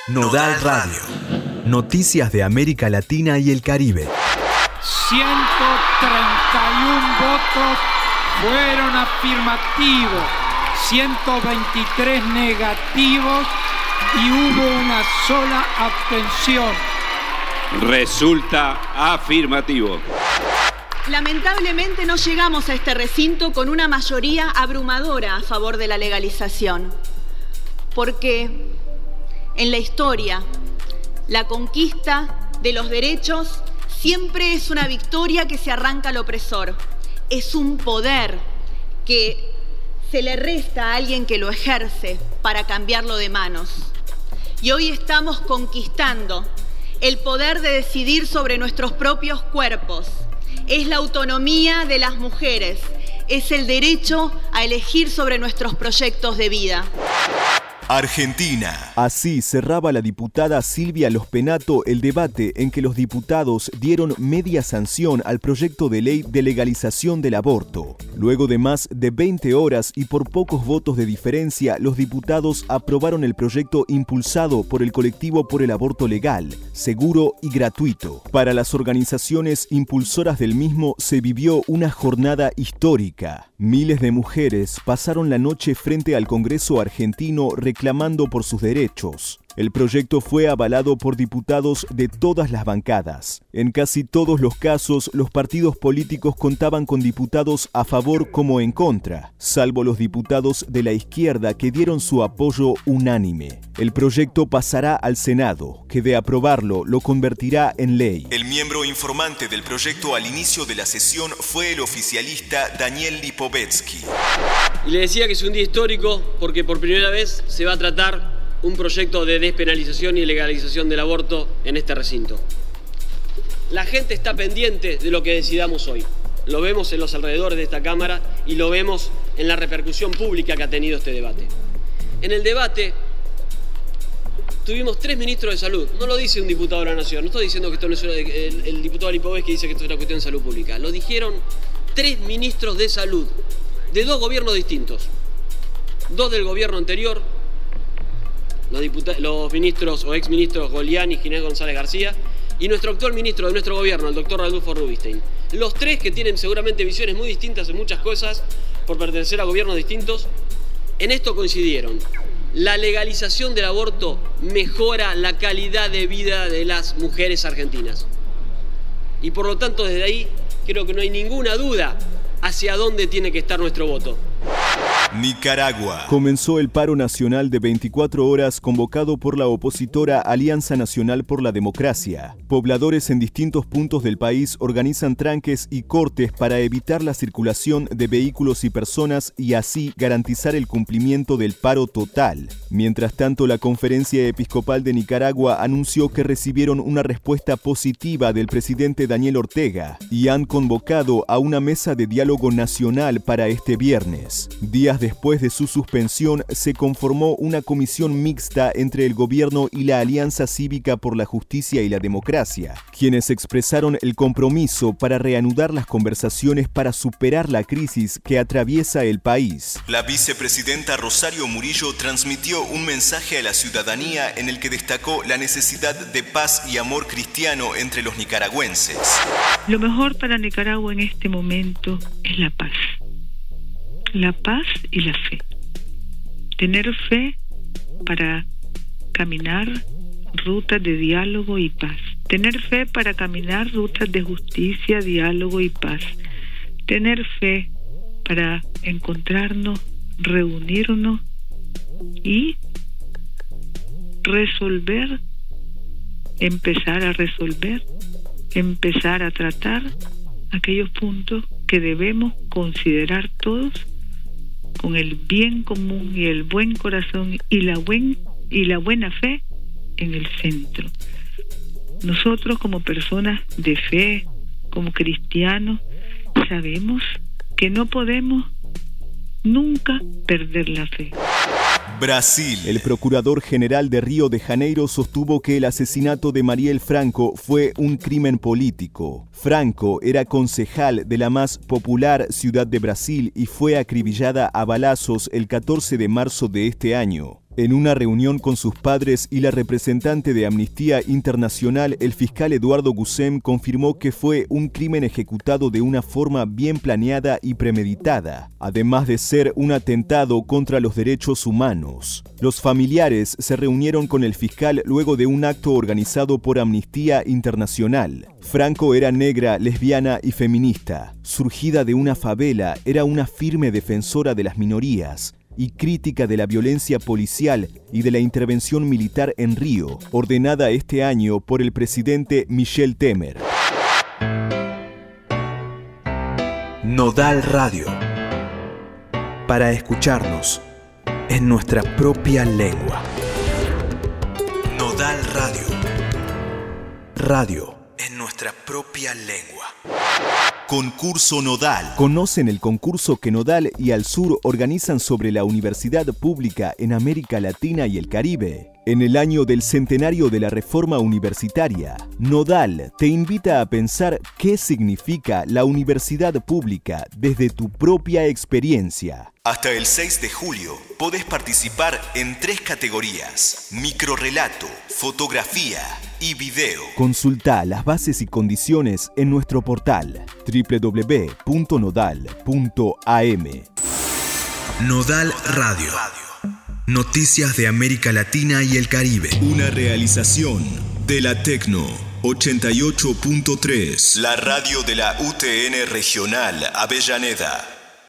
Nodal Radio. Noticias de América Latina y el Caribe. 131 votos fueron afirmativos, 123 negativos y hubo una sola abstención. Resulta afirmativo. Lamentablemente no llegamos a este recinto con una mayoría abrumadora a favor de la legalización, porque en la historia la conquista de los derechos siempre es una victoria que se arranca al opresor, es un poder que se le resta a alguien que lo ejerce para cambiarlo de manos. Y hoy estamos conquistando el poder de decidir sobre nuestros propios cuerpos. Es la autonomía de las mujeres, es el derecho a elegir sobre nuestros proyectos de vida. Argentina. Así cerraba la diputada Silvia Lospenato el debate en que los diputados dieron media sanción al proyecto de ley de legalización del aborto. Luego de más de 20 horas y por pocos votos de diferencia, los diputados aprobaron el proyecto impulsado por el colectivo por el aborto legal, seguro y gratuito. Para las organizaciones impulsoras del mismo se vivió una jornada histórica. Miles de mujeres pasaron la noche frente al Congreso argentino reclamando por sus derechos. El proyecto fue avalado por diputados de todas las bancadas. En casi todos los casos, los partidos políticos contaban con diputados a favor como en contra, salvo los diputados de la izquierda que dieron su apoyo unánime. El proyecto pasará al Senado, que de aprobarlo lo convertirá en ley. El miembro informante del proyecto al inicio de la sesión fue el oficialista Daniel Lipovetsky. Y le decía que es un día histórico porque por primera vez se va a tratar un proyecto de despenalización y legalización del aborto en este recinto. La gente está pendiente de lo que decidamos hoy. Lo vemos en los alrededores de esta Cámara y lo vemos en la repercusión pública que ha tenido este debate. En el debate tuvimos 3 ministros de salud. No lo dice un diputado de la Nación. No estoy diciendo que esto no es el diputado Lipovetsky dice que esto es una cuestión de salud pública. Lo dijeron 3 ministros de salud de 2 gobiernos distintos. 2 del gobierno anterior, los ministros o exministros Goliani y Ginés González García, y nuestro actual ministro de nuestro gobierno, el doctor Randolfo Rubinstein. Los 3 que tienen seguramente visiones muy distintas en muchas cosas por pertenecer a gobiernos distintos, en esto coincidieron. La legalización del aborto mejora la calidad de vida de las mujeres argentinas. Y por lo tanto, desde ahí, creo que no hay ninguna duda hacia dónde tiene que estar nuestro voto. Nicaragua. Comenzó el paro nacional de 24 horas convocado por la opositora Alianza Nacional por la Democracia. Pobladores en distintos puntos del país organizan tranques y cortes para evitar la circulación de vehículos y personas y así garantizar el cumplimiento del paro total. Mientras tanto, la Conferencia Episcopal de Nicaragua anunció que recibieron una respuesta positiva del presidente Daniel Ortega y han convocado a una mesa de diálogo nacional para este viernes. Días después de su suspensión, se conformó una comisión mixta entre el gobierno y la Alianza Cívica por la Justicia y la Democracia, quienes expresaron el compromiso para reanudar las conversaciones para superar la crisis que atraviesa el país. La vicepresidenta Rosario Murillo transmitió un mensaje a la ciudadanía en el que destacó la necesidad de paz y amor cristiano entre los nicaragüenses. Lo mejor para Nicaragua en este momento es la paz. La paz y la fe. Tener fe para caminar rutas de diálogo y paz. Tener fe para caminar rutas de justicia, diálogo y paz. Tener fe para encontrarnos, reunirnos y resolver, empezar a resolver, empezar a tratar aquellos puntos que debemos considerar todos con el bien común y el buen corazón y la buena fe en el centro. Nosotros como personas de fe, como cristianos, sabemos que no podemos nunca perder la fe. Brasil. El procurador general de Río de Janeiro sostuvo que el asesinato de Marielle Franco fue un crimen político. Franco era concejal de la más popular ciudad de Brasil y fue acribillada a balazos el 14 de marzo de este año. En una reunión con sus padres y la representante de Amnistía Internacional, el fiscal Eduardo Gussem confirmó que fue un crimen ejecutado de una forma bien planeada y premeditada, además de ser un atentado contra los derechos humanos. Los familiares se reunieron con el fiscal luego de un acto organizado por Amnistía Internacional. Franco era negra, lesbiana y feminista. Surgida de una favela, era una firme defensora de las minorías y crítica de la violencia policial y de la intervención militar en Río, ordenada este año por el presidente Michel Temer. Nodal Radio. Para escucharnos en nuestra propia lengua. Nodal Radio. Radio en nuestra propia lengua. Concurso Nodal. ¿Conocen el concurso que Nodal y Alsur organizan sobre la universidad pública en América Latina y el Caribe? En el año del centenario de la reforma universitaria, Nodal te invita a pensar qué significa la universidad pública desde tu propia experiencia. Hasta el 6 de julio podés participar en 3 categorías: microrrelato, fotografía y video. Consulta las bases y condiciones en nuestro portal www.nodal.am. Nodal Radio. Noticias de América Latina y el Caribe. Una realización de la Tecno 88.3, la radio de la UTN Regional Avellaneda.